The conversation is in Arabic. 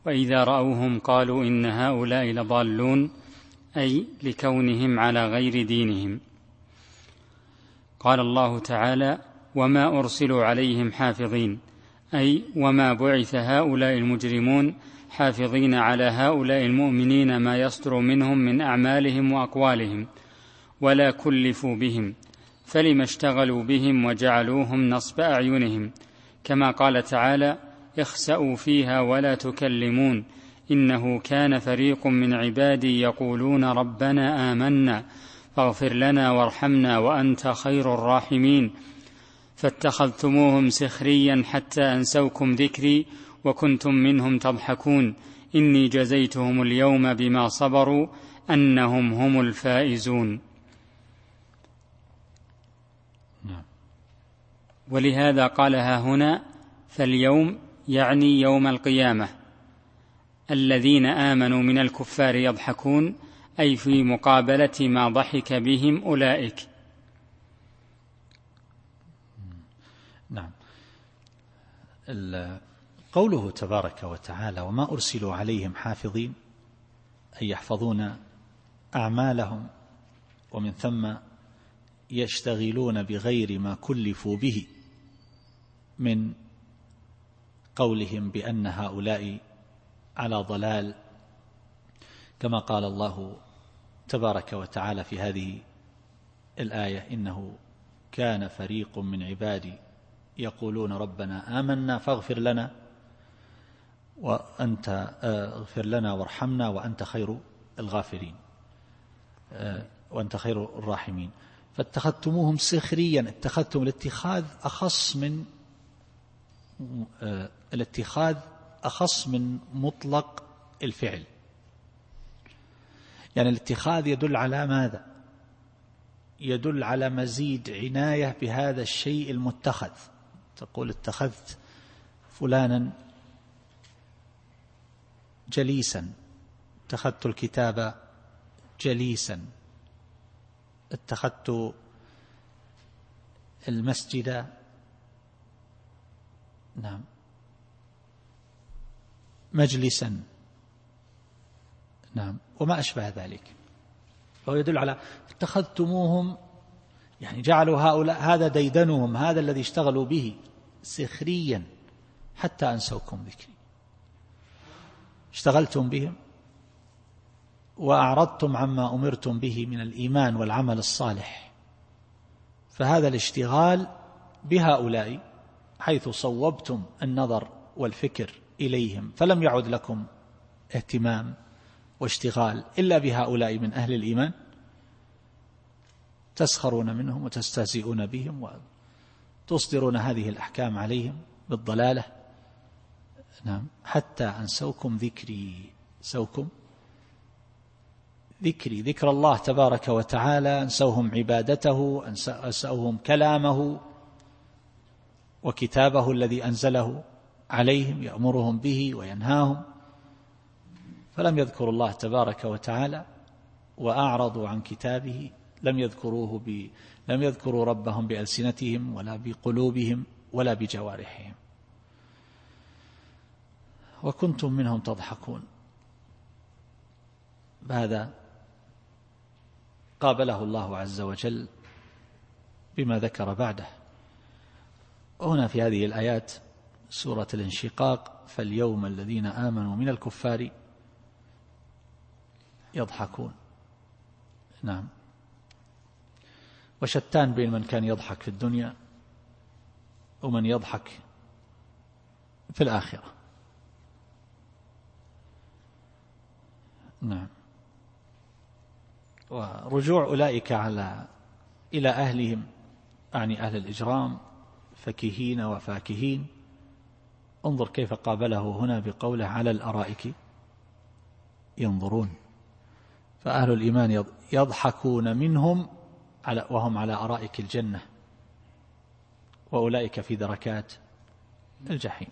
وإذا رأوهم قالوا إن هؤلاء لضالون، أي لكونهم على غير دينهم. قال الله تعالى: وما أرسلوا عليهم حافظين، أي وما بعث هؤلاء المجرمون حافظين على هؤلاء المؤمنين ما يصدر منهم من أعمالهم وأقوالهم، ولا كلفوا بهم، فلما اشتغلوا بهم وجعلوهم نصب أعينهم، كما قال تعالى: اخسأوا فيها ولا تكلمون إنه كان فريق من عبادي يقولون ربنا آمنا فاغفر لنا وارحمنا وأنت خير الراحمين فاتخذتموهم سخريا حتى أنسوكم ذكري وكنتم منهم تضحكون إني جزيتهم اليوم بما صبروا أنهم هم الفائزون. ولهذا قالها هنا فاليوم، يعني يوم القيامة، الذين آمنوا من الكفار يضحكون، أي في مقابلة ما ضحك بهم أولئك. نعم. قوله تبارك وتعالى: وما أرسلوا عليهم حافظين، أي يحفظون أعمالهم، ومن ثم يشتغلون بغير ما كلفوا به، من قولهم بأن هؤلاء على ضلال، كما قال الله تبارك وتعالى في هذه الآية: إنه كان فريق من عبادي يقولون ربنا آمنا فاغفر لنا اغفر لنا وارحمنا وأنت خير الغافرين وأنت خير الراحمين فاتخذتموهم سخريا. اتخذتم الاتخاذ أخص من مطلق الفعل، يعني الاتخاذ يدل على ماذا؟ يدل على مزيد عناية بهذا الشيء المتخذ. تقول اتخذت فلانا جليسا، اتخذت الكتاب جليسا، اتخذت المسجد مجلسا، وما أشبه ذلك. فهو يدل على اتخذتموهم، يعني جعلوا هؤلاء هذا ديدنهم، هذا الذي اشتغلوا به، سخريا حتى أنسوكم ذكري. اشتغلتم بهم وأعرضتم عما أمرتم به من الإيمان والعمل الصالح، فهذا الاشتغال بهؤلاء حيث صوبتم النظر والفكر إليهم، فلم يعد لكم اهتمام واشتغال إلا بهؤلاء من أهل الإيمان، تسخرون منهم وتستهزئون بهم وتصدرون هذه الأحكام عليهم بالضلالة. حتى أنسوكم ذكري. سوكم ذكري، ذكر الله تبارك وتعالى، أنسوهم عبادته، أنسوهم كلامه وكتابه الذي أنزله عليهم يأمرهم به وينهاهم، فلم يذكروا الله تبارك وتعالى وأعرضوا عن كتابه، لم يذكروا ربهم بألسنتهم ولا بقلوبهم ولا بجوارحهم، وكنتم منهم تضحكون. هذا قابله الله عز وجل بما ذكر بعده. وهنا في هذه الآيات سورة الانشقاق: فاليوم الذين آمنوا من الكفار يضحكون. وشتان بين من كان يضحك في الدنيا ومن يضحك في الآخرة. ورجوع أولئك إلى أهلهم، أعني أهل الإجرام، فكهين وفاكهين. انظر كيف قابله هنا بقوله على الأرائك ينظرون، فأهل الإيمان يضحكون منهم وهم على أرائك الجنة، وأولئك في دركات الجحيم.